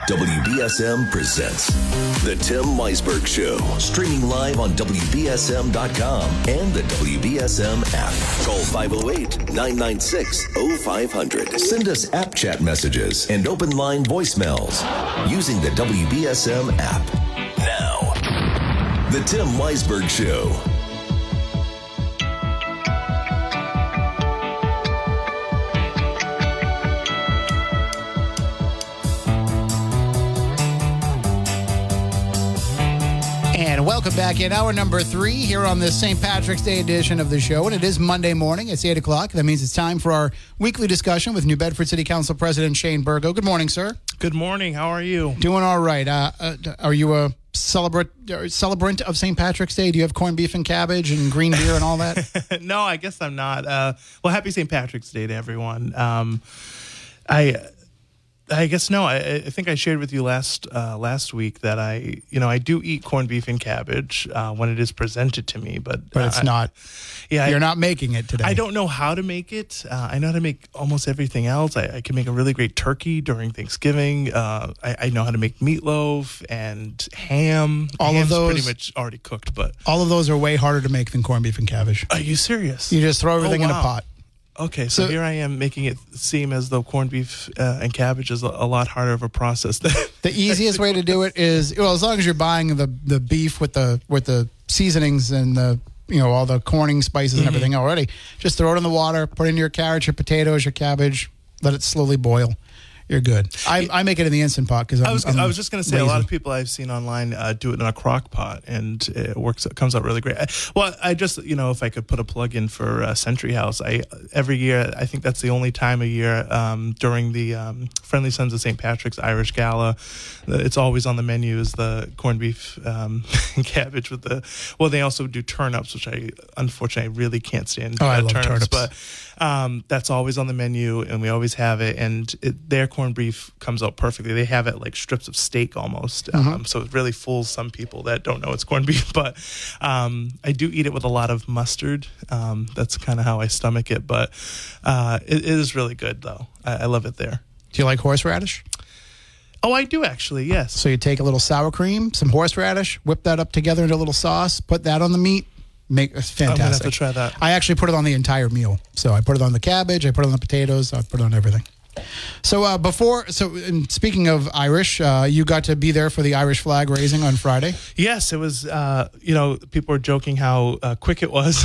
WBSM presents The Tim Weisberg Show, streaming live on WBSM.com and the WBSM app. Call 508-996-0500. Send us app chat messages and open line voicemails using the WBSM app. Now, The Tim Weisberg Show. And welcome back in hour number 3 here on the St. Patrick's Day edition of the show. And it is Monday morning. It's 8 o'clock. That means it's time for our weekly discussion with New Bedford City Council President Shane Burgo. Good morning, sir. Good morning. How are you? Doing all right. Are you a celebrant of St. Patrick's Day? Do you have corned beef and cabbage and green beer and all that? No, I guess I'm not. Well, happy St. Patrick's Day to everyone. I guess no. I think I shared with you last week that I do eat corned beef and cabbage when it is presented to me, but it's not. Yeah, you're not making it today. I don't know how to make it. I know how to make almost everything else. I can make a really great turkey during Thanksgiving. I know how to make meatloaf and ham. All of those pretty much already cooked, but all of those are way harder to make than corned beef and cabbage. Are you serious? You just throw everything in a pot. Okay, so here I am making it seem as though corned beef and cabbage is a lot harder of a process. The easiest way to do it is, well, as long as you're buying the beef with the seasonings and the all the corning spices and everything already, just throw it in the water, put in your carrots, your potatoes, your cabbage, let it slowly boil. You're good. I make it in the Instant Pot because I was just going to say lazy. A lot of people I've seen online do it in a crock pot, and it comes out really great. I just if I could put a plug in for Century House, every year I think that's the only time of year during the Friendly Sons of St. Patrick's Irish Gala, it's always on the menu is the corned beef and cabbage with they also do turnips, which I unfortunately really can't stand. I love turnips, but that's always on the menu, and we always have it, and their corned beef comes out perfectly. They have it like strips of steak almost, so it really fools some people that don't know it's corned beef. But I do eat it with a lot of mustard. That's kind of how I stomach it, but it is really good, though. I love it there. Do you like horseradish? Oh, I do actually, yes. So you take a little sour cream, some horseradish, whip that up together into a little sauce, put that on the meat. It's fantastic. I'm going to have to try that. I actually put it on the entire meal. So I put it on the cabbage, I put it on the potatoes, I put it on everything. So and speaking of Irish, you got to be there for the Irish flag raising on Friday. Yes, it was, people were joking how quick it was.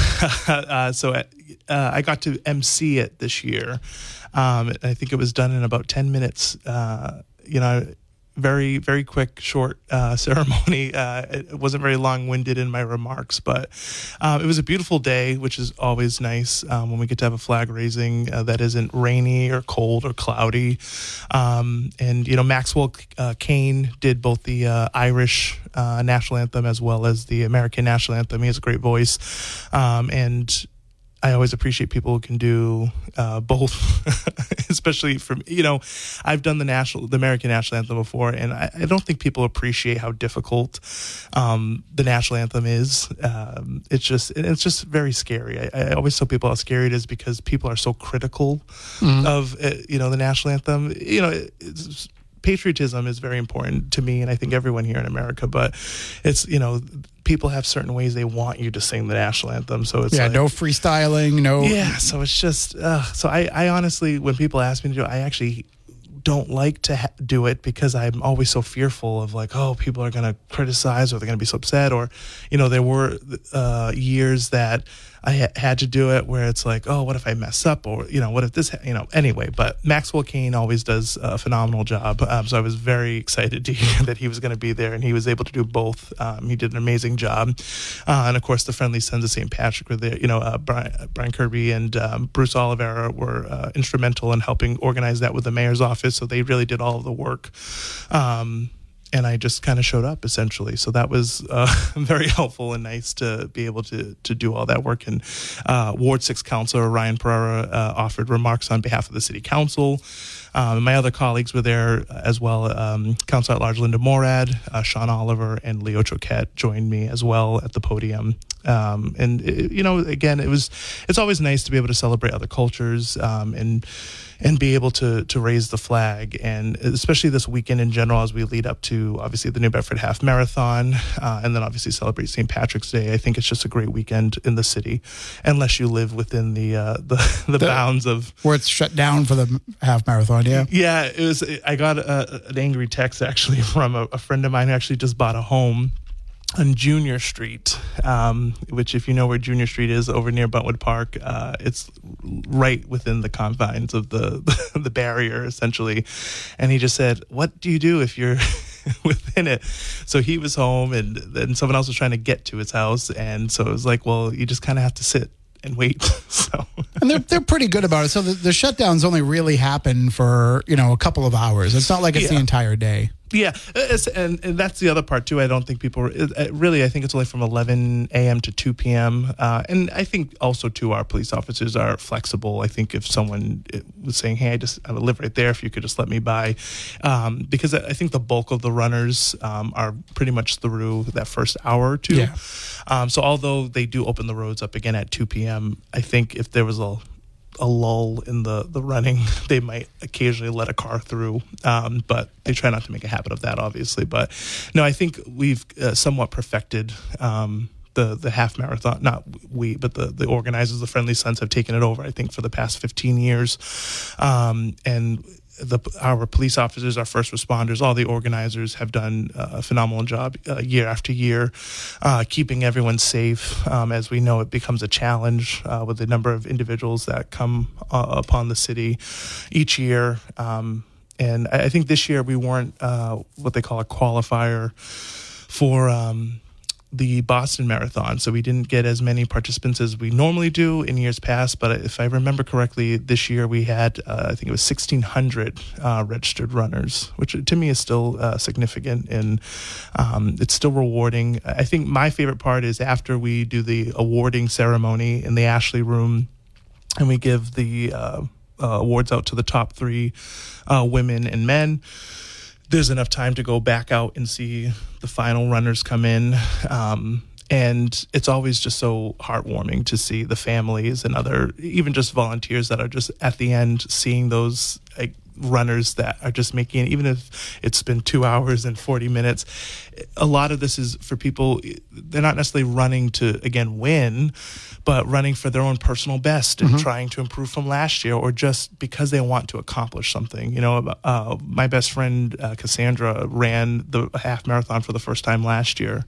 I got to MC it this year. I think it was done in about 10 minutes, very, very quick, short ceremony. It wasn't very long-winded in my remarks, but it was a beautiful day, which is always nice when we get to have a flag raising that isn't rainy or cold or cloudy. Maxwell Cain did both the Irish national anthem as well as the American national anthem. He has a great voice, and I always appreciate people who can do both, especially from, I've done the American national anthem before, and I don't think people appreciate how difficult the national anthem is. It's just very scary. I always tell people how scary it is because people are so critical of, the national anthem. Patriotism is very important to me, and I think everyone here in America, but it's, people have certain ways they want you to sing the national anthem. So it's no freestyling, no. Yeah. So it's just, so I honestly, when people ask me to do it, I actually don't like to do it because I'm always so fearful of people are going to criticize or they're going to be so upset, or, there were years that I had to do it where it's like, oh, what if I mess up, or what if this, anyway. But Maxwell Cain always does a phenomenal job, so I was very excited to hear that he was going to be there, and he was able to do both. He did an amazing job, and of course the Friendly Sons of St. Patrick were there. Brian Kirby and Bruce Oliveira were instrumental in helping organize that with the mayor's office, so they really did all of the work. And I just kind of showed up, essentially. So that was very helpful and nice to be able to do all that work. And Ward 6 Councilor Ryan Pereira offered remarks on behalf of the City Council. My other colleagues were there as well. Council at Large Linda Morad, Sean Oliver, and Leo Choquette joined me as well at the podium. Again, it's always nice to be able to celebrate other cultures and be able to raise the flag, and especially this weekend in general as we lead up to obviously the New Bedford Half Marathon, and then obviously celebrate St. Patrick's Day. I think it's just a great weekend in the city, unless you live within the bounds of where it's shut down for the half marathon. Yeah, it was. I got an angry text actually from a friend of mine who actually just bought a home on Junior Street, which if you know where Junior Street is over near Buntwood Park, it's right within the confines of the barrier essentially. And he just said, what do you do if you're within it? So he was home and then someone else was trying to get to his house. And so it was like, well, you just kind of have to sit and wait. So and they're pretty good about it. So the shutdowns only really happen for, a couple of hours. It's not like it's the entire day. Yeah, and that's the other part too. I don't think people really. I think it's only from 11 a.m. to 2 p.m. And I think also too, our police officers are flexible. I think if someone was saying, "Hey, I live right there. If you could just let me by," because I think the bulk of the runners are pretty much through that first hour or two. Yeah. So although they do open the roads up again at 2 p.m., I think if there was a lull in the running, they might occasionally let a car through, but they try not to make a habit of that, obviously. But no, I think we've somewhat perfected the half marathon. Not we, but the organizers, the Friendly Sons, have taken it over, I think, for the past 15 years. And our police officers, our first responders, all the organizers have done a phenomenal job year after year, keeping everyone safe. As we know, it becomes a challenge with the number of individuals that come upon the city each year. And I think this year we weren't what they call a qualifier for the Boston Marathon, so we didn't get as many participants as we normally do in years past. But if I remember correctly, this year we had, I think it was 1,600 registered runners, which to me is still significant, and it's still rewarding. I think my favorite part is after we do the awarding ceremony in the Ashley Room, and we give the awards out to the top 3 women and men. There's enough time to go back out and see the final runners come in. And it's always just so heartwarming to see the families and even just volunteers that are just at the end seeing those runners that are just making it, even if it's been 2 hours and 40 minutes. A lot of this is for people, they're not necessarily running to, again, win, but running for their own personal best and trying to improve from last year, or just because they want to accomplish something. My best friend, Cassandra, ran the half marathon for the first time last year.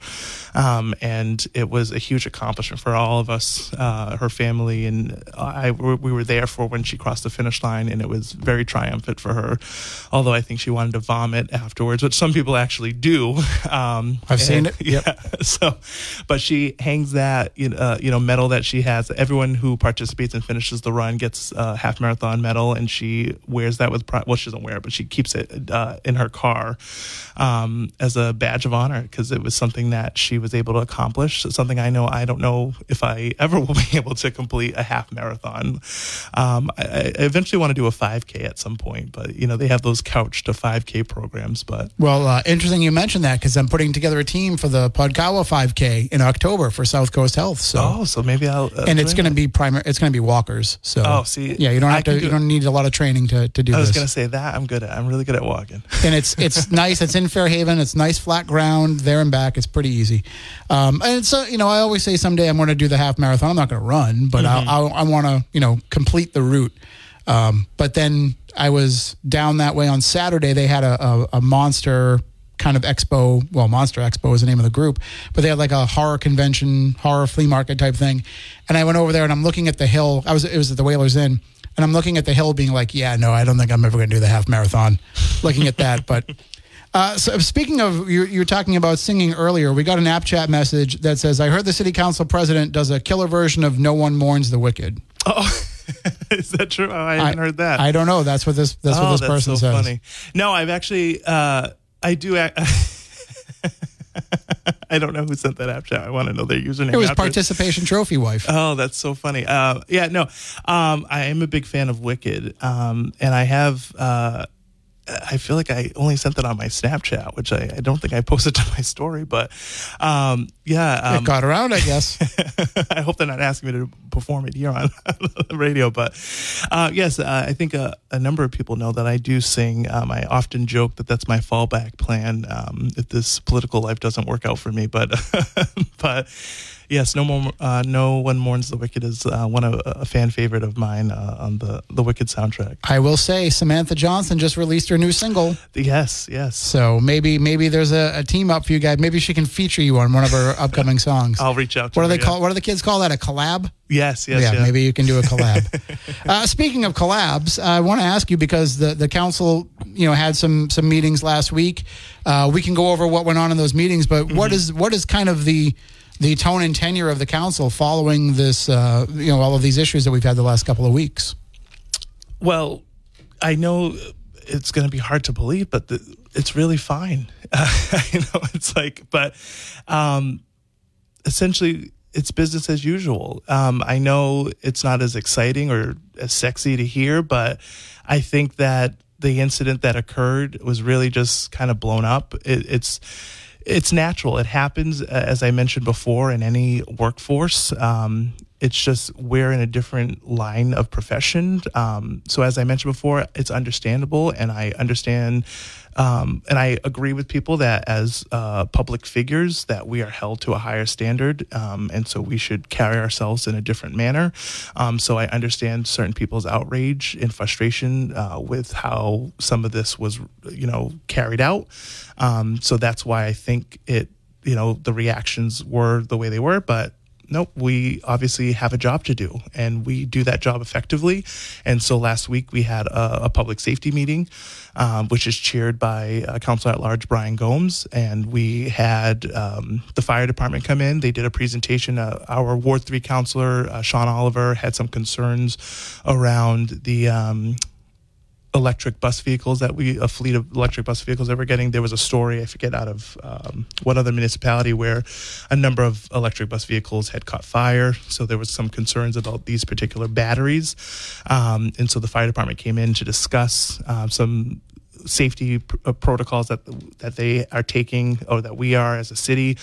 And it was a huge accomplishment for all of us, her family, and we were there for when she crossed the finish line, and it was very triumphant for her. Although I think she wanted to vomit afterwards, which some people actually do. I've seen it. Yep. Yeah. So, but she hangs that medal that she has. Everyone who participates and finishes the run gets a half marathon medal, and she wears that with pride. Well, she doesn't wear it, but she keeps it in her car as a badge of honor, because it was something that she was able to accomplish. So something I don't know if I ever will be able to complete a half marathon. I eventually want to do a 5K at some point, but they have those couch to 5K programs. But interesting you mentioned that, because I'm putting together a team for the Podkawa 5K in October for South Coast Health. So maybe I'll and it's going to be it's going to be walkers. So you don't have to. You don't need a lot of training to do this. I was going to say that I'm really good at walking. And it's nice. It's in Fairhaven. It's nice flat ground there and back. It's pretty easy. And so I always say someday I'm going to do the half marathon. I'm not going to run, but I want to complete the route. But then I was down that way on Saturday. They had a monster kind of expo. Well, Monster Expo is the name of the group, but they had like a horror convention, horror flea market type thing. And I went over there and I'm looking at the hill. It was at the Whalers Inn, and I'm looking at the hill being like, yeah, no, I don't think I'm ever going to do the half marathon, looking at that. But so speaking of, you were talking about singing earlier. We got an app chat message that says, I heard the city council president does a killer version of No One Mourns the Wicked. Oh, is that true? Oh, I haven't heard that. I don't know. That's what this person so says. Funny. No, I've actually, I do. I don't know who sent that app chat. I want to know their username. It was after. Participation Trophy Wife. Oh, that's so funny. I am a big fan of Wicked, and I have. I feel like I only sent that on my Snapchat, which I don't think I posted to my story, but It got around, I guess. I hope they're not asking me to perform it here on the radio, but yes, I think a number of people know that I do sing. I often joke that that's my fallback plan if this political life doesn't work out for me, but yes, no one mourns the Wicked is a fan favorite of mine on the Wicked soundtrack. I will say Samantha Johnson just released her new single. Yes. So maybe there's a team up for you guys. Maybe she can feature you on one of her upcoming songs. I'll reach out to her. her. What do the kids call that? A collab? Yes. Yeah, maybe you can do a collab. Speaking of collabs, I want to ask you because the council, had some meetings last week. We can go over what went on in those meetings, but what is kind of the tone and tenure of the council following this, all of these issues that we've had the last couple of weeks? Well, I know it's going to be hard to believe, but it's really fine. Essentially, it's business as usual. I know it's not as exciting or as sexy to hear, but I think that the incident that occurred was really just kind of blown up. It's natural. It happens, as I mentioned before, in any workforce. It's just we're in a different line of profession. So as I mentioned before, it's understandable, and I understand, and I agree with people that as public figures that we are held to a higher standard, and so we should carry ourselves in a different manner. So I understand certain people's outrage and frustration with how some of this was, carried out. So that's why I think the reactions were the way they were, but nope, we obviously have a job to do, and we do that job effectively. And so last week we had a public safety meeting, which is chaired by Councilor at Large Brian Gomes, and we had the fire department come in. They did a presentation. Our Ward 3 councilor, Sean Oliver, had some concerns around the electric bus vehicles a fleet of electric bus vehicles that we're getting. There was a story, I forget out of what other municipality, where a number of electric bus vehicles had caught fire. So there was some concerns about these particular batteries. And so the fire department came in to discuss some safety protocols that they are taking, or that we are as a city,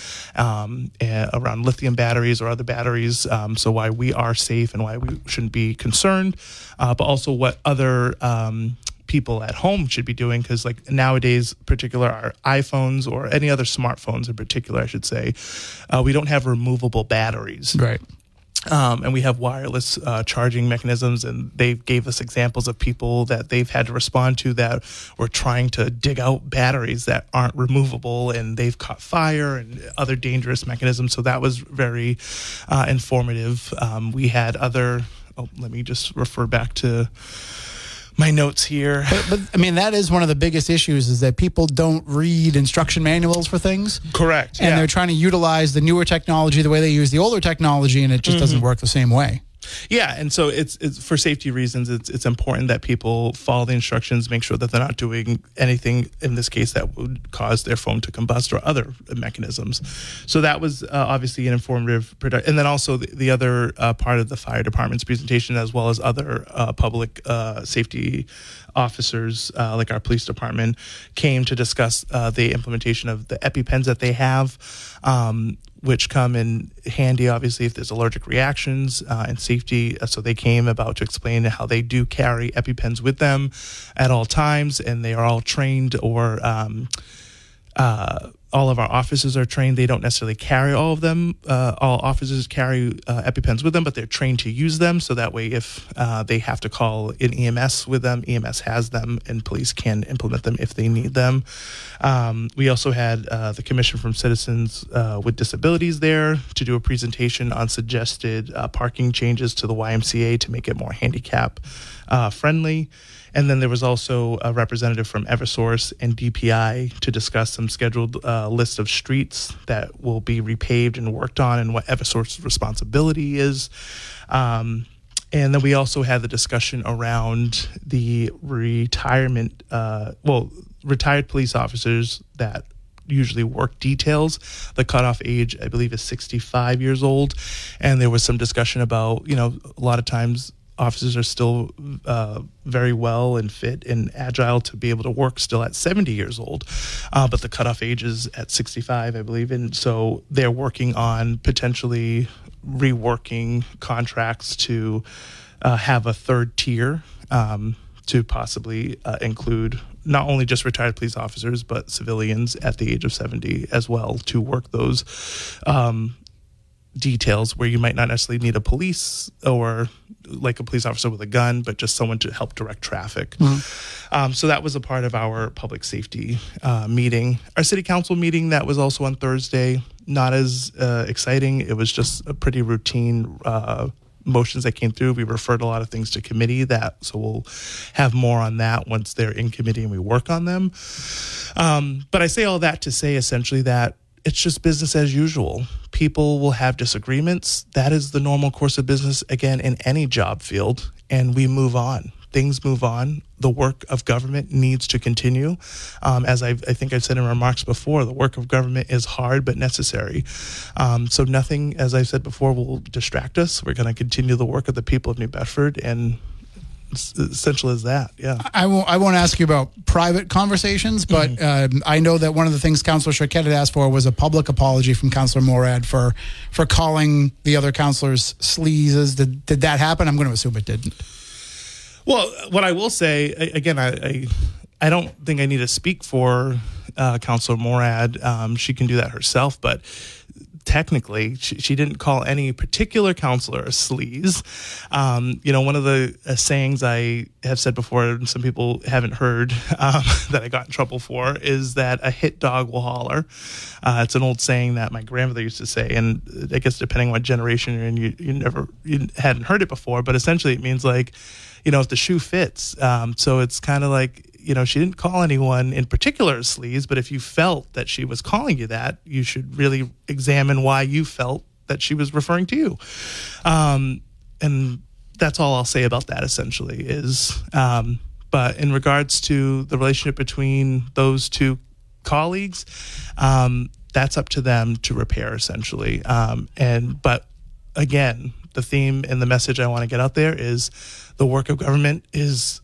around lithium batteries or other batteries. So why we are safe and why we shouldn't be concerned, but also what other people at home should be doing, because like nowadays, particular our iPhones or any other smartphones in particular, I should say, we don't have removable batteries. Right. And we have wireless charging mechanisms, and they gave us examples of people that they've had to respond to that were trying to dig out batteries that aren't removable, and they've caught fire and other dangerous mechanisms. So that was very informative. We had other, let me just refer back to my notes here. But I mean, that is one of the biggest issues, is that people don't read instruction manuals for things. Correct. And they're trying to utilize the newer technology the way they use the older technology, and it just doesn't work the same way. Yeah, and so it's for safety reasons, it's important that people follow the instructions, make sure that they're not doing anything, in this case, that would cause their phone to combust or other mechanisms. So that was obviously an informative, and then also the other part of the fire department's presentation, as well as other public safety officers, like our police department, came to discuss the implementation of the EpiPens that they have, which come in handy, obviously, if there's allergic reactions and safety. So they came about to explain how they do carry EpiPens with them at all times, and they are all trained, or all of our officers are trained. They don't necessarily carry all of them. All officers carry EpiPens with them, but they're trained to use them. So that way, if they have to call in EMS with them, EMS has them, and police can implement them if they need them. We also had the Commission from Citizens with Disabilities there to do a presentation on suggested parking changes to the YMCA to make it more handicap friendly. And then there was also a representative from Eversource and DPI to discuss some scheduled list of streets that will be repaved and worked on, and what Eversource's responsibility is. And then we also had the discussion around the retired police officers that usually work details. The cutoff age, I believe, is 65 years old. And there was some discussion about, a lot of times officers are still very well and fit and agile to be able to work still at 70 years old. But the cutoff age is at 65, I believe. And so they're working on potentially reworking contracts to have a third tier to possibly include not only just retired police officers, but civilians at the age of 70 as well, to work those details where you might not necessarily need a police or like a police officer with a gun, but just someone to help direct traffic. So that was a part of our public safety meeting. Our city council meeting, that was also on Thursday, not as exciting. It was just a pretty routine motions that came through. We referred a lot of things to committee, so we'll have more on that once they're in committee and we work on them. But I say all that to say essentially that it's just business as usual. People will have disagreements. That is the normal course of business, again, in any job field, and we move on. Things move on. The work of government needs to continue. As I think I've said in remarks before, the work of government is hard but necessary. So nothing, as I said before, will distract us. We're going to continue the work of the people of New Bedford, and it's as essential as that. Yeah. I won't ask you about private conversations, but I know that one of the things Councilor Charquette had asked for was a public apology from Councilor Morad for calling the other councilors sleazes. Did that happen? I'm going to assume it didn't. Well, what I will say, again, I don't think I need to speak for Councilor Morad. She can do that herself, but technically, she didn't call any particular counselor a sleaze. One of the sayings I have said before, and some people haven't heard that I got in trouble for, is that a hit dog will holler. It's an old saying that my grandmother used to say, and I guess depending on what generation you're in, you hadn't heard it before, but essentially it means like, if the shoe fits. So it's kind of like, she didn't call anyone in particular a sleaze, but if you felt that she was calling you that, you should really examine why you felt that she was referring to you. And that's all I'll say about that, essentially, is, but in regards to the relationship between those two colleagues, that's up to them to repair, essentially. But again, the theme and the message I want to get out there is the work of government is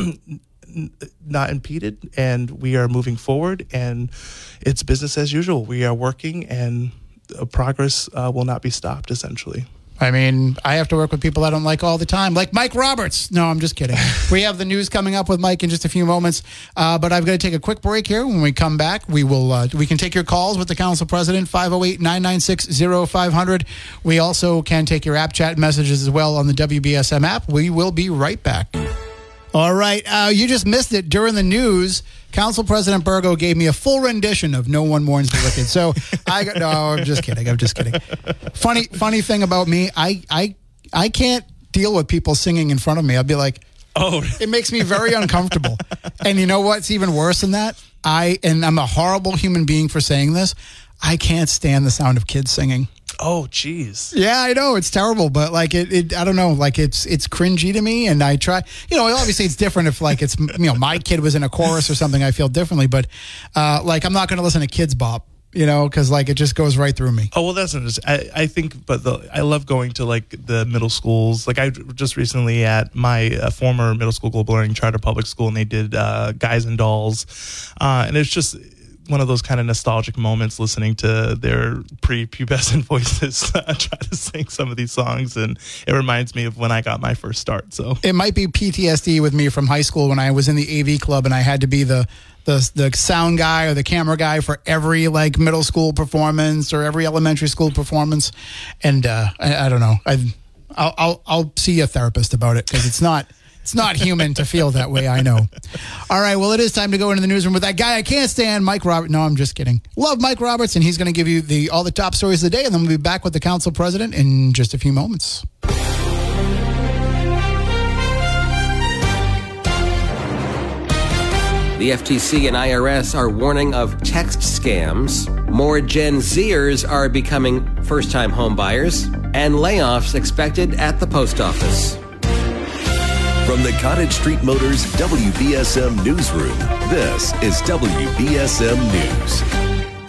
not impeded, and we are moving forward, and it's business as usual. We are working, and progress will not be stopped, essentially. I mean, I have to work with people I don't like all the time, like Mike Roberts. No, I'm just kidding. We have the news coming up with Mike in just a few moments, but I've got to take a quick break here. When we come back, we can take your calls with the council president, 508-996-0500. We also can take your app chat messages as well on the WBSM app. We will be right back. All right. You just missed it during the news. Council President Burgo gave me a full rendition of No One Mourns the Wicked. So I'm just kidding. Funny thing about me, I can't deal with people singing in front of me. I'll be like, it makes me very uncomfortable. And you know what's even worse than that? I'm a horrible human being for saying this. I can't stand the sound of kids singing. Oh, geez. Yeah, I know. It's terrible, but like it I don't know, like it's cringy to me, and I try, obviously it's different if like it's, my kid was in a chorus or something, I feel differently, but like I'm not going to listen to Kids Bop, because like it just goes right through me. Oh, well, that's I think, but I love going to like the middle schools. Like I just recently at my former middle school Global Learning Charter Public School, and they did Guys and Dolls, and it's just one of those kind of nostalgic moments listening to their pre-pubescent voices try to sing some of these songs, and it reminds me of when I got my first start. So it might be PTSD with me from high school when I was in the AV club and I had to be the sound guy or the camera guy for every like middle school performance or every elementary school performance, and I don't know. I'll see a therapist about it because it's not human to feel that way, I know. All right, well, it is time to go into the newsroom with that guy I can't stand, Mike Roberts. No, I'm just kidding. Love Mike Roberts, and he's going to give you all the top stories of the day, and then we'll be back with the council president in just a few moments. The FTC and IRS are warning of text scams. More Gen Zers are becoming first-time home buyers, and layoffs expected at the post office. From the Cottage Street Motors WBSM Newsroom, this is WBSM News.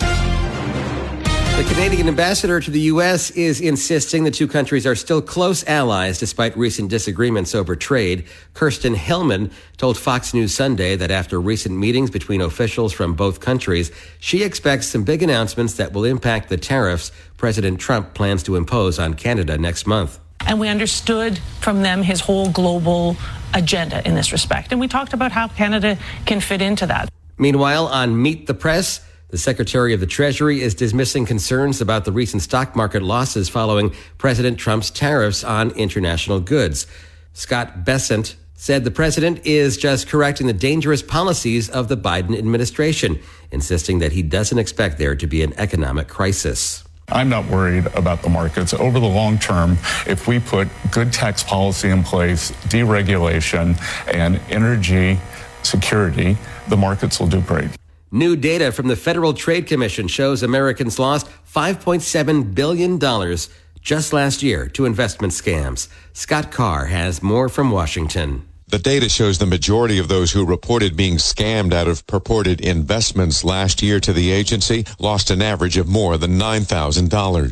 The Canadian ambassador to the U.S. is insisting the two countries are still close allies despite recent disagreements over trade. Kirsten Hillman told Fox News Sunday that after recent meetings between officials from both countries, she expects some big announcements that will impact the tariffs President Trump plans to impose on Canada next month. And we understood from them his whole global agenda in this respect. And we talked about how Canada can fit into that. Meanwhile, on Meet the Press, the Secretary of the Treasury is dismissing concerns about the recent stock market losses following President Trump's tariffs on international goods. Scott Bessent said the president is just correcting the dangerous policies of the Biden administration, insisting that he doesn't expect there to be an economic crisis. I'm not worried about the markets. Over the long term, if we put good tax policy in place, deregulation, and energy security, the markets will do great. New data from the Federal Trade Commission shows Americans lost $5.7 billion just last year to investment scams. Scott Carr has more from Washington. The data shows the majority of those who reported being scammed out of purported investments last year to the agency lost an average of more than $9,000.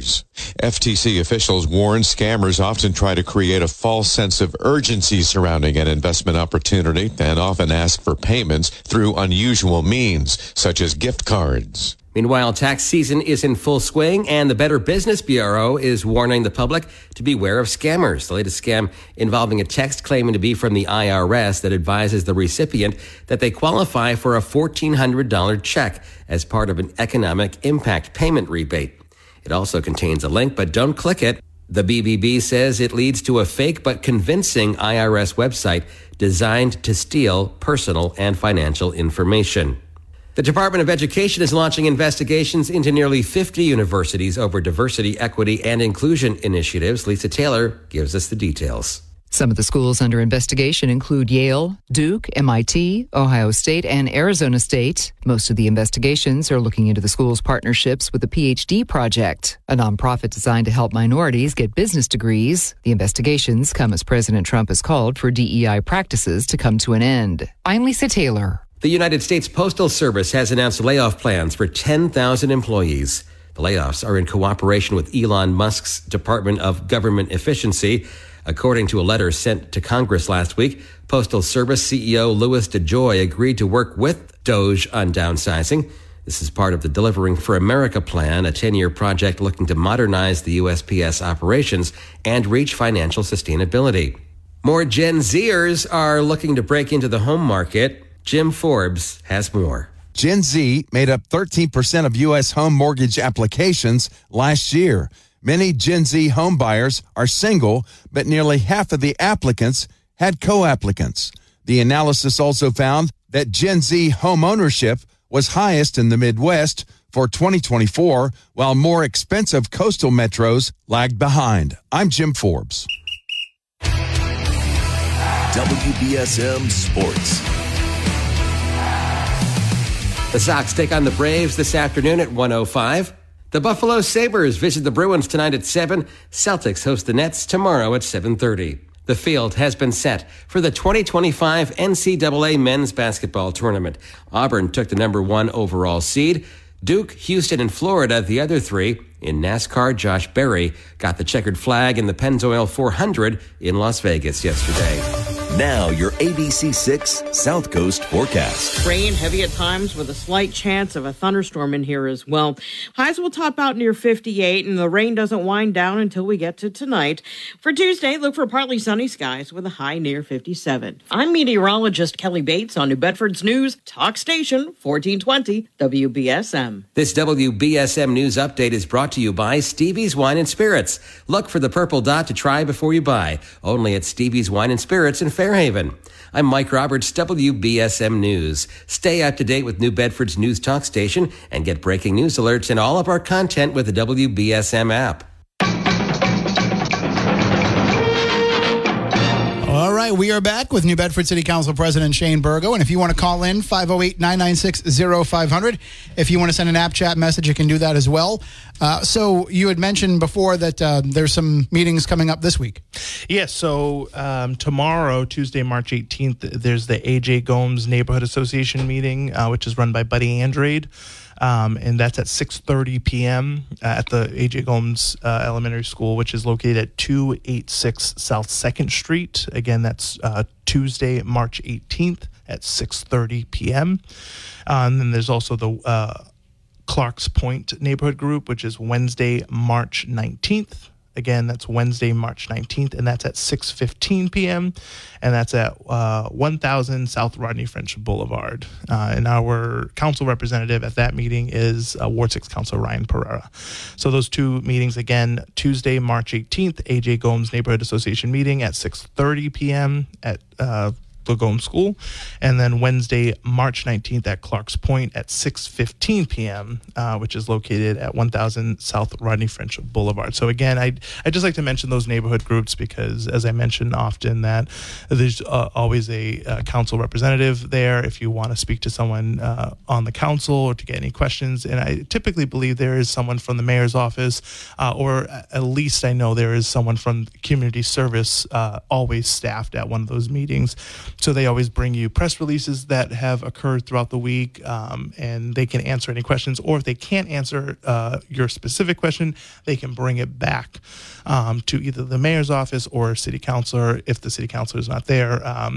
FTC officials warn scammers often try to create a false sense of urgency surrounding an investment opportunity and often ask for payments through unusual means, such as gift cards. Meanwhile, tax season is in full swing, and the Better Business Bureau is warning the public to beware of scammers. The latest scam involving a text claiming to be from the IRS that advises the recipient that they qualify for a $1,400 check as part of an economic impact payment rebate. It also contains a link, but don't click it. The BBB says it leads to a fake but convincing IRS website designed to steal personal and financial information. The Department of Education is launching investigations into nearly 50 universities over diversity, equity, and inclusion initiatives. Lisa Taylor gives us the details. Some of the schools under investigation include Yale, Duke, MIT, Ohio State, and Arizona State. Most of the investigations are looking into the school's partnerships with the PhD Project, a nonprofit designed to help minorities get business degrees. The investigations come as President Trump has called for DEI practices to come to an end. I'm Lisa Taylor. The United States Postal Service has announced layoff plans for 10,000 employees. The layoffs are in cooperation with Elon Musk's Department of Government Efficiency. According to a letter sent to Congress last week, Postal Service CEO Louis DeJoy agreed to work with DOJ on downsizing. This is part of the Delivering for America plan, a 10-year project looking to modernize the USPS operations and reach financial sustainability. More Gen Zers are looking to break into the home market. Jim Forbes has more. Gen Z made up 13% of U.S. home mortgage applications last year. Many Gen Z home buyers are single, but nearly half of the applicants had co-applicants. The analysis also found that Gen Z home ownership was highest in the Midwest for 2024, while more expensive coastal metros lagged behind. I'm Jim Forbes. WBSM Sports. The Sox take on the Braves this afternoon at 1:05. The Buffalo Sabres visit the Bruins tonight at 7. Celtics host the Nets tomorrow at 7:30. The field has been set for the 2025 NCAA men's basketball tournament. Auburn took the number 1 overall seed. Duke, Houston, and Florida, the other three. In NASCAR, Josh Berry got the checkered flag in the Pennzoil 400 in Las Vegas yesterday. Now, your ABC6 South Coast forecast. Rain, heavy at times with a slight chance of a thunderstorm in here as well. Highs will top out near 58, and the rain doesn't wind down until we get to tonight. For Tuesday, look for partly sunny skies with a high near 57. I'm meteorologist Kelly Bates on New Bedford's News Talk Station 1420 WBSM. This WBSM News Update is brought to you by Stevie's Wine and Spirits. Look for the purple dot to try before you buy. Only at Stevie's Wine and Spirits in Fairhaven. I'm Mike Roberts, WBSM News. Stay up to date with New Bedford's News Talk Station and get breaking news alerts and all of our content with the WBSM app. All right, we are back with New Bedford City Council President Shane Burgo. And if you want to call in, 508-996-0500. If you want to send an app chat message, you can do that as well. So you had mentioned before that there's some meetings coming up this week. Yeah, so tomorrow, Tuesday, March 18th, there's the A.J. Gomes Neighborhood Association meeting, which is run by Buddy Andrade. And that's at 6:30 p.m. At the A.J. Gomes Elementary School, which is located at 286 South 2nd Street. Again, that's Tuesday, March 18th at 6:30 p.m. And then there's also the Clark's Point Neighborhood Group, which is Wednesday, March 19th. Again, that's Wednesday, March 19th, and that's at 6:15 p.m., and that's at 1000 South Rodney French Boulevard. And our council representative at that meeting is Ward 6 Councilor Ryan Pereira. So those two meetings, again, Tuesday, March 18th, A.J. Gomes Neighborhood Association meeting at 6:30 p.m. at the Gomes School, and then Wednesday, March 19th at Clark's Point at 6:15 p.m., which is located at 1000 South Rodney French Boulevard. So again, I just like to mention those neighborhood groups because, as I mentioned often, that there's always a council representative there if you want to speak to someone on the council or to get any questions. And I typically believe there is someone from the mayor's office, or at least I know there is someone from community service always staffed at one of those meetings. So they always bring you press releases that have occurred throughout the week, and they can answer any questions. Or if they can't answer your specific question, they can bring it back to either the mayor's office or city councilor if the city councilor is not there.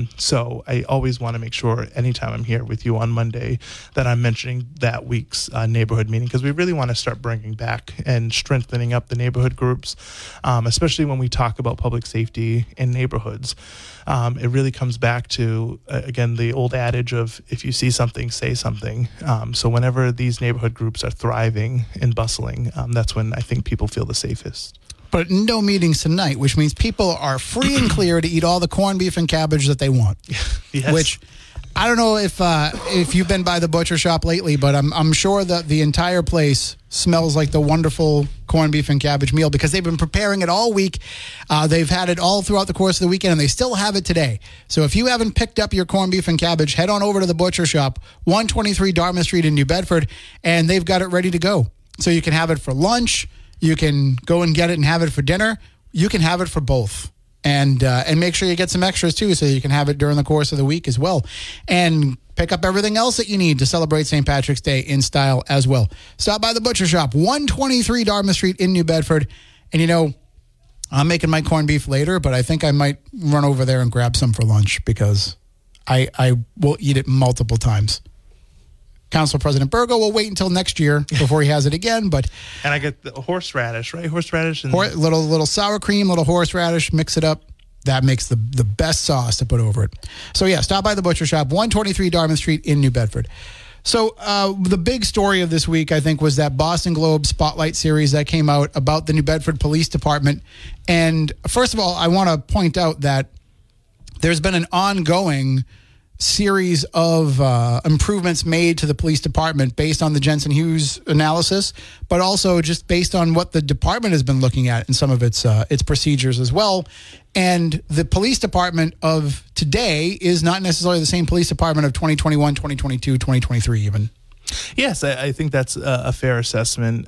So I always want to make sure anytime I'm here with you on Monday that I'm mentioning that week's neighborhood meeting, because we really want to start bringing back and strengthening up the neighborhood groups, especially when we talk about public safety in neighborhoods. It really comes back to, again, the old adage of if you see something, say something. So whenever these neighborhood groups are thriving and bustling, that's when I think people feel the safest. But no meetings tonight, which means people are free and clear to eat all the corned beef and cabbage that they want. Yes. Which I don't know if you've been by the butcher shop lately, but I'm sure that the entire place smells like the wonderful corned beef and cabbage meal because they've been preparing it all week. They've had it all throughout the course of the weekend, and they still have it today. So if you haven't picked up your corned beef and cabbage, head on over to the butcher shop, 123 Dartmouth Street in New Bedford, and they've got it ready to go. So you can have it for lunch. You can go and get it and have it for dinner. You can have it for both. And make sure you get some extras, too, so you can have it during the course of the week as well. And pick up everything else that you need to celebrate St. Patrick's Day in style as well. Stop by the butcher shop, 123 Dartmouth Street in New Bedford. And, you know, I'm making my corned beef later, but I think I might run over there and grab some for lunch because I will eat it multiple times. Council President Burgo will wait until next year before he has it again, but and I get the horseradish, right? Horseradish and little sour cream, little horseradish, mix it up. That makes the best sauce to put over it. So yeah, stop by the butcher shop, 123 Dartmouth Street in New Bedford. So the big story of this week, I think, was that Boston Globe Spotlight series that came out about the New Bedford Police Department. And first of all, I want to point out that there's been an ongoing series of improvements made to the police department based on the Jensen Hughes analysis, but also just based on what the department has been looking at in some of its procedures as well. And the police department of today is not necessarily the same police department of 2021, 2022, 2023 even. Yes, I think that's a fair assessment.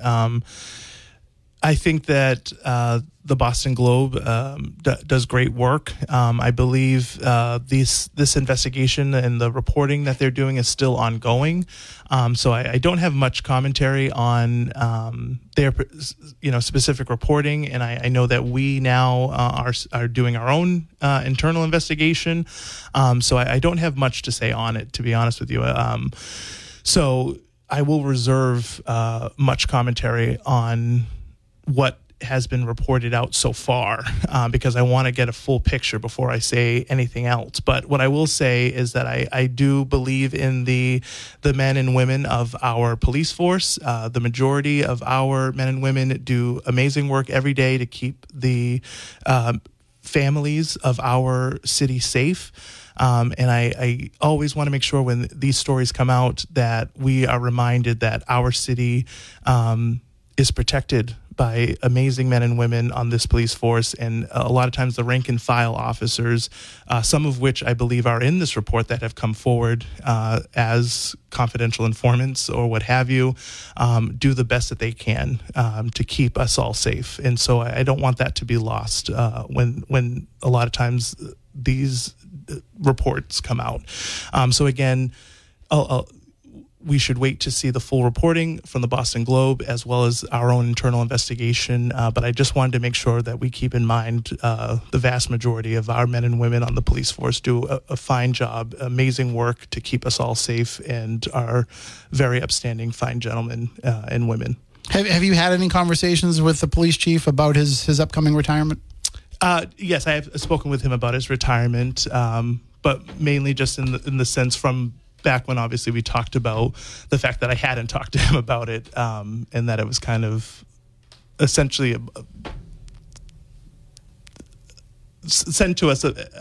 I think that the Boston Globe does great work. I believe this investigation and the reporting that they're doing is still ongoing. So I don't have much commentary on their specific reporting, and I know that we now are doing our own internal investigation. So I don't have much to say on it, to be honest with you. So I will reserve much commentary on what has been reported out so far because I want to get a full picture before I say anything else. But what I will say is that I do believe in the men and women of our police force. The majority of our men and women do amazing work every day to keep the families of our city safe. And I always want to make sure when these stories come out that we are reminded that our city is protected by amazing men and women on this police force, and a lot of times the rank and file officers, some of which I believe are in this report that have come forward as confidential informants or what have you, do the best that they can to keep us all safe. And so I don't want that to be lost when a lot of times these reports come out. So again, we should wait to see the full reporting from the Boston Globe as well as our own internal investigation. But I just wanted to make sure that we keep in mind the vast majority of our men and women on the police force do a fine job, amazing work to keep us all safe, and are very upstanding, fine gentlemen and women. Have you had any conversations with the police chief about his upcoming retirement? Yes, I have spoken with him about his retirement, but mainly just in the sense from back when obviously we talked about the fact that I hadn't talked to him about it, and that it was kind of essentially sent to us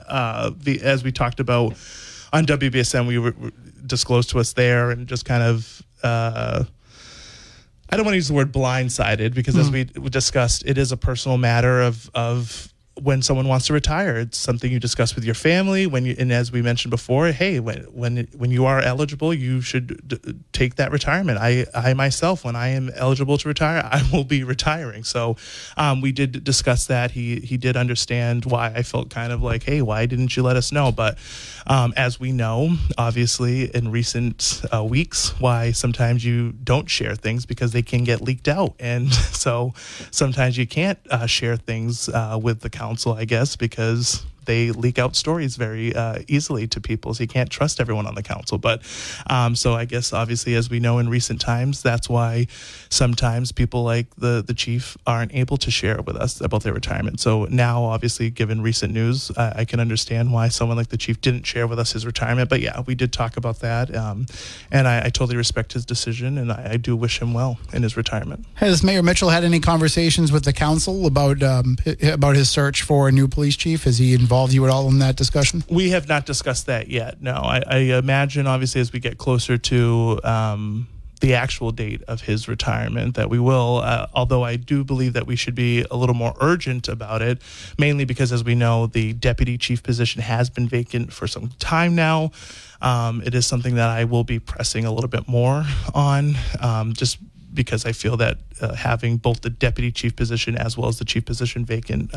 as we talked about on WBSM. We were disclosed to us there, and just kind of I don't want to use the word blindsided, because as we discussed, it is a personal matter of when someone wants to retire. It's something you discuss with your family and as we mentioned before, hey, when you are eligible, you should take that retirement. I myself, when I am eligible to retire, I will be retiring. So we did discuss that. He did understand why I felt kind of like, hey, why didn't you let us know? But as we know, obviously in recent weeks, why sometimes you don't share things, because they can get leaked out. And so sometimes you can't share things with the council, I guess, because they leak out stories very easily to people, so you can't trust everyone on the council. But so I guess obviously, as we know in recent times, that's why sometimes people like the chief aren't able to share with us about their retirement. So now, obviously, given recent news, I can understand why someone like the chief didn't share with us his retirement. But yeah, we did talk about that, and I totally respect his decision, and I do wish him well in his retirement. Has Mayor Mitchell had any conversations with the council about his search for a new police chief? Is he involved you at all in that discussion? We have not discussed that yet, no. I imagine, obviously, as we get closer to the actual date of his retirement, that we will, although I do believe that we should be a little more urgent about it, mainly because, as we know, the deputy chief position has been vacant for some time now. It is something that I will be pressing a little bit more on, just because I feel that having both the deputy chief position as well as the chief position vacant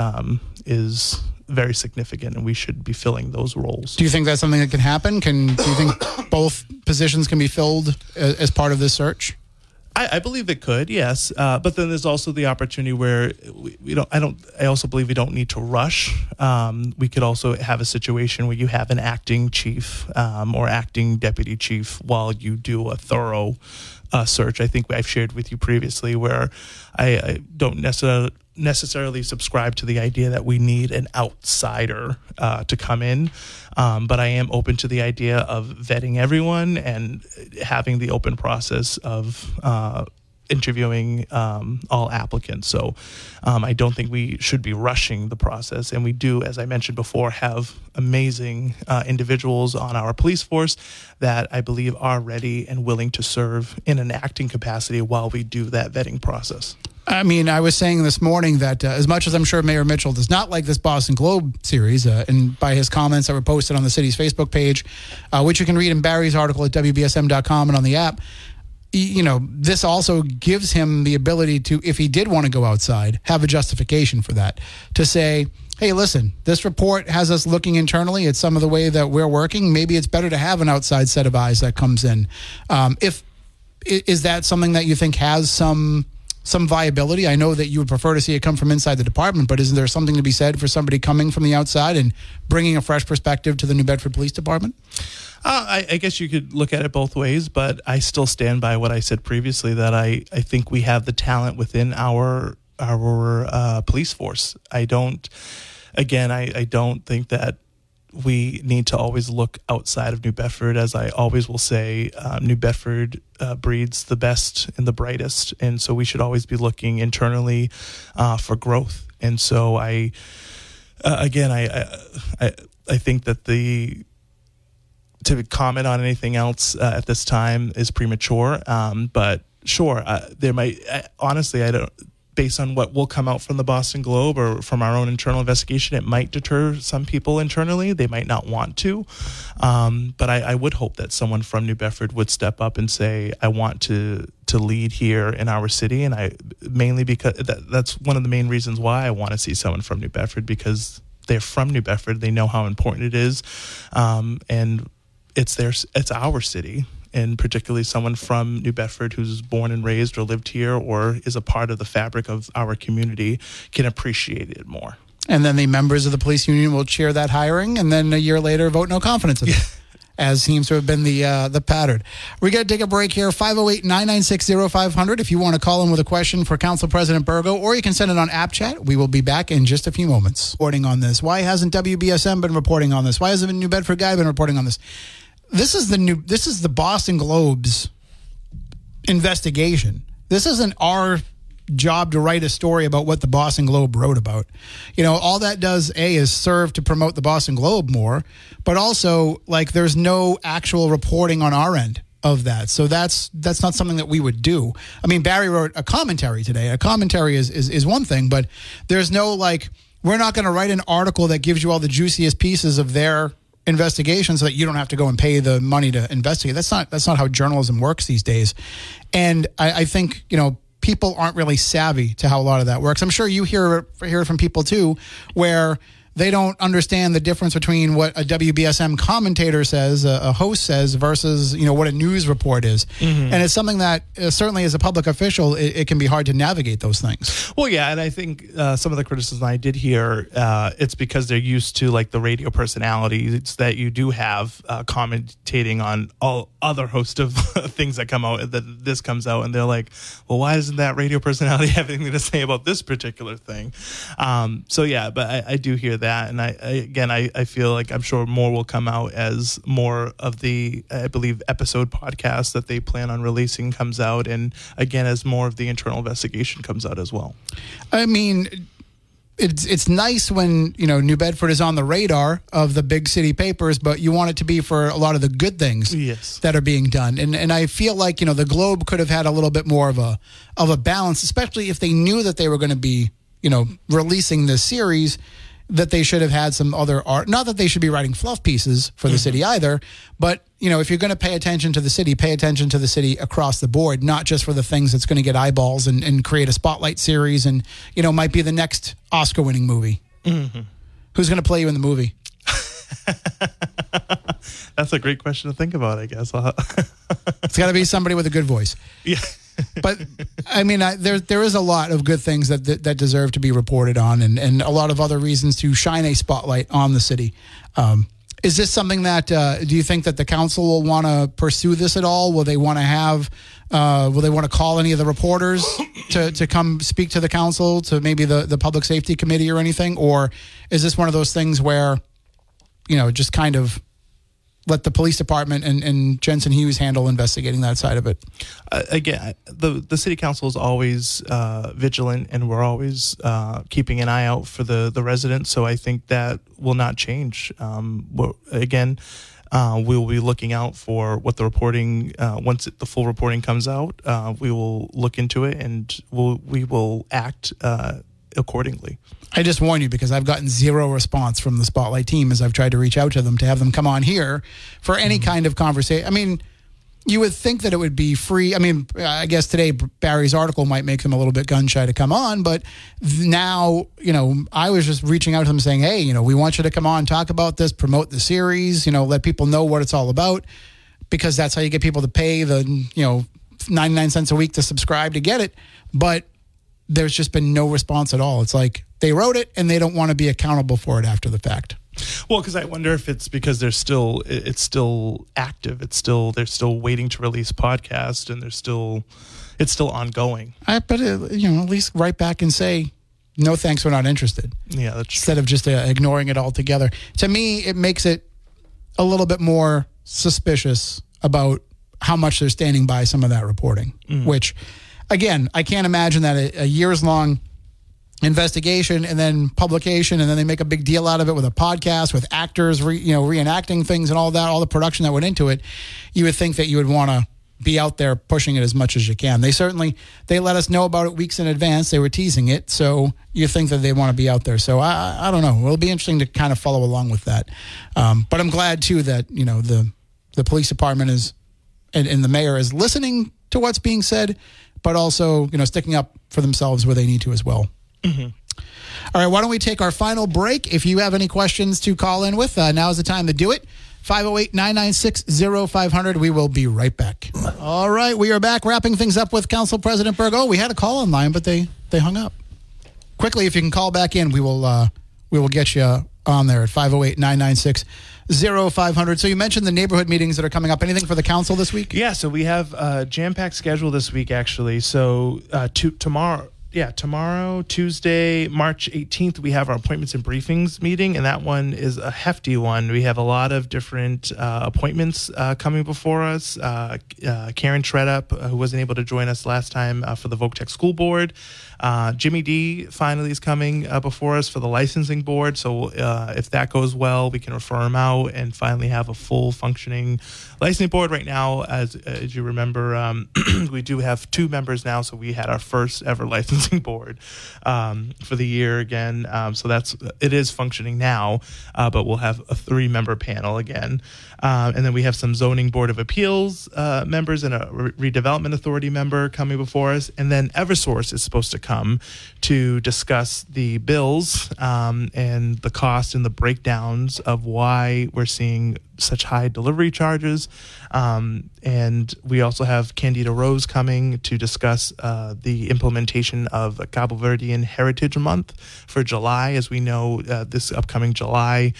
is very significant, and we should be filling those roles. Do you think that's something that can happen? Do you think both positions can be filled as part of this search? I believe it could, yes. But then there's also the opportunity where I also believe we don't need to rush. We could also have a situation where you have an acting chief or acting deputy chief while you do a thorough search. I think I've shared with you previously where I don't necessarily subscribe to the idea that we need an outsider to come in, but I am open to the idea of vetting everyone and having the open process of interviewing all applicants. So I don't think we should be rushing the process. And we do, as I mentioned before, have amazing individuals on our police force that I believe are ready and willing to serve in an acting capacity while we do that vetting process. I mean, I was saying this morning that as much as I'm sure Mayor Mitchell does not like this Boston Globe series, and by his comments that were posted on the city's Facebook page, which you can read in Barry's article at WBSM.com and on the app, this also gives him the ability to, if he did want to go outside, have a justification for that. To say, hey, listen, this report has us looking internally at some of the way that we're working. Maybe it's better to have an outside set of eyes that comes in. Is that something that you think has some viability? I know that you would prefer to see it come from inside the department, but isn't there something to be said for somebody coming from the outside and bringing a fresh perspective to the New Bedford Police Department? I guess you could look at it both ways, but I still stand by what I said previously, that I think we have the talent within our police force. I don't think that we need to always look outside of New Bedford. As I always will say, New Bedford breeds the best and the brightest, and so we should always be looking internally for growth. And so I think that to comment on anything else at this time is premature, but sure, there might, honestly, I don't, based on what will come out from the Boston Globe or from our own internal investigation, it might deter some people internally. They might not want to. But I would hope that someone from New Bedford would step up and say, I want to lead here in our city. And mainly because that's one of the main reasons why I want to see someone from New Bedford, because they're from New Bedford. They know how important it is. And it's our city. And particularly someone from New Bedford who's born and raised or lived here or is a part of the fabric of our community can appreciate it more. And then the members of the police union will cheer that hiring, and then a year later vote no confidence in it, as seems to have been the pattern. We got to take a break here. 508-996-0500 if you want to call in with a question for Council President Burgo, or you can send it on App Chat. We will be back in just a few moments. Reporting on this. Why hasn't WBSM been reporting on this? Why hasn't the New Bedford Guy been reporting on this? This is the Boston Globe's investigation. This isn't our job to write a story about what the Boston Globe wrote about. All that does, is serve to promote the Boston Globe more, but also, there's no actual reporting on our end of that. So that's not something that we would do. I mean, Barry wrote a commentary today. A commentary is one thing, but there's no, we're not going to write an article that gives you all the juiciest pieces of their investigation so that you don't have to go and pay the money to investigate. That's not how journalism works these days. And I think, people aren't really savvy to how a lot of that works. I'm sure you hear it from people too, where they don't understand the difference between what a WBSM commentator says, a host says, versus, what a news report is. Mm-hmm. And it's something that certainly as a public official, it can be hard to navigate those things. Well, yeah. And I think some of the criticism I did hear, it's because they're used to the radio personalities that you do have commentating on all other host of things that come out, that this comes out. And they're like, well, why doesn't that radio personality have anything to say about this particular thing? So yeah, but I do hear that. And I feel like I'm sure more will come out as more of the, I believe, episode podcast that they plan on releasing comes out. And again, as more of the internal investigation comes out as well. I mean, it's nice when, New Bedford is on the radar of the big city papers, but you want it to be for a lot of the good things that are being done. And I feel like, the Globe could have had a little bit more of a balance, especially if they knew that they were going to be, releasing this series, that they should have had some other art. Not that they should be writing fluff pieces for the city either, but, if you're going to pay attention to the city across the board, not just for the things that's going to get eyeballs and create a spotlight series and, might be the next Oscar-winning movie. Mm-hmm. Who's going to play you in the movie? That's a great question to think about, I guess. It's got to be somebody with a good voice. Yeah. But I mean, there is a lot of good things that deserve to be reported on, and a lot of other reasons to shine a spotlight on the city. Is this something that do you think that the council will want to pursue this at all? Will they want to have? Will they want to call any of the reporters to come speak to the council, to maybe the public safety committee or anything? Or is this one of those things where, just kind of let the police department and Jensen Hughes handle investigating that side of it? Again, the city council is always vigilant, and we're always keeping an eye out for the residents. So I think that will not change. Again, we will be looking out for what the reporting, once the full reporting comes out, we will look into it, and we will act accordingly. I just warn you, because I've gotten zero response from the Spotlight team as I've tried to reach out to them to have them come on here for any kind of conversation. I mean, you would think that it would be free. I mean, I guess today Barry's article might make them a little bit gun shy to come on, but now, I was just reaching out to them saying, hey, we want you to come on, talk about this, promote the series, let people know what it's all about, because that's how you get people to pay the, 99 cents a week to subscribe to get it. But there's just been no response at all. It's like they wrote it and they don't want to be accountable for it after the fact. Well, because I wonder if it's because it's still active. They're still waiting to release podcasts, and it's still ongoing. But at least write back and say, no thanks, we're not interested. Yeah, that's instead of just ignoring it altogether. To me, it makes it a little bit more suspicious about how much they're standing by some of that reporting, which, again, I can't imagine that a years-long investigation and then publication, and then they make a big deal out of it with a podcast, with actors reenacting things and all that, all the production that went into it. You would think that you would want to be out there pushing it as much as you can. They let us know about it weeks in advance. They were teasing it, so you think that they want to be out there. So I don't know. It'll be interesting to kind of follow along with that. But I'm glad too that the police department is and the mayor is listening to what's being said, but also sticking up for themselves where they need to as well. Mm-hmm. All right, why don't we take our final break? If you have any questions to call in with, now is the time to do it. 508-996-0500. We will be right back. All right, we are back wrapping things up with Council President Berg. Oh, we had a call in line, but they hung up. Quickly, if you can call back in, we will get you on there at 508-996-0500. So you mentioned the neighborhood meetings that are coming up. Anything for the council this week? Yeah, so we have a jam-packed schedule this week, actually. So tomorrow, Tuesday, March 18th, we have our appointments and briefings meeting, and that one is a hefty one. We have a lot of different appointments coming before us. Karen Shredup, who wasn't able to join us last time for the Voc-Tech School Board. Jimmy D finally is coming before us for the licensing board. So if that goes well, we can refer him out and finally have a full functioning licensing board. Right now, as you remember, we do have 2 members now. So we had our first ever licensing board for the year again. So it is functioning now, but we'll have a 3-member panel again. And then we have some zoning board of appeals members and a redevelopment authority member coming before us. And then Eversource is supposed to come to discuss the bills and the cost and the breakdowns of why we're seeing such high delivery charges. And we also have Candida Rose coming to discuss the implementation of Cabo Verdean Heritage Month for July. As we know, this upcoming July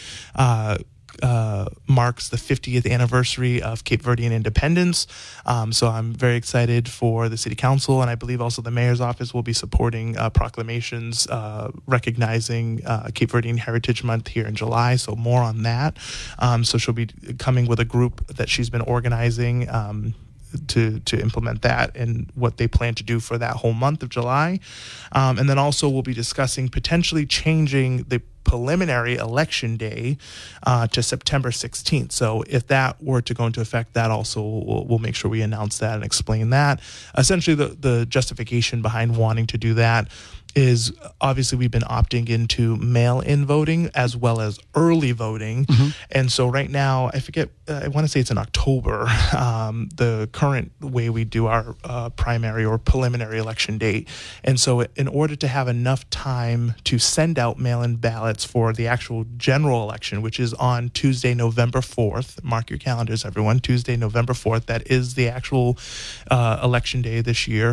marks the 50th anniversary of Cape Verdean independence. So I'm very excited for the City Council, and I believe also the Mayor's Office will be supporting proclamations recognizing Cape Verdean Heritage Month here in July. So more on that. So she'll be coming with a group that she's been organizing to implement that and what they plan to do for that whole month of July. And then also we'll be discussing potentially changing the preliminary election day to September 16th. So if that were to go into effect, that also we'll make sure we announce that and explain that. Essentially, the justification behind wanting to do that is obviously we've been opting into mail-in voting as well as early voting. Mm-hmm. And so right now, I want to say it's in October, the current way we do our primary or preliminary election date. And so in order to have enough time to send out mail-in ballots for the actual general election, which is on Tuesday, November 4th, mark your calendars, everyone, Tuesday, November 4th, that is the actual election day this year.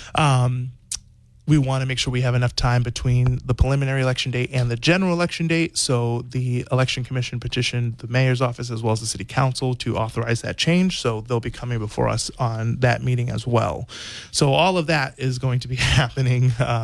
We want to make sure we have enough time between the preliminary election date and the general election date. So the Election Commission petitioned the Mayor's Office as well as the City Council to authorize that change. So they'll be coming before us on that meeting as well. So all of that is going to be happening